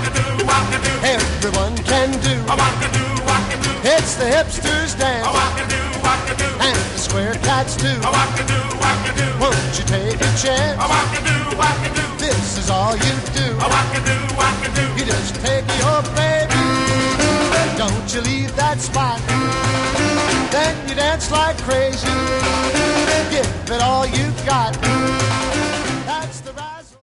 everyone can do. It's the hipsters dance, and the square cats too. Won't you take a chance? This is all you do. You just take your baby, don't you leave that spot. Then you dance like crazy, give it all you've got.